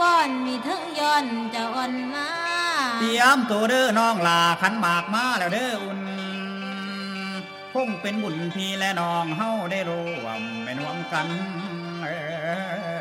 ป้อนมีถึงย้อนจะอ่อนมาเตรียมตัวเด้อน้องลาขันหมากมาแล้วเด้ออุ่นคงเป็นบุญพี่และน้องเฮาได้ร่วมเป็นร่วมกัน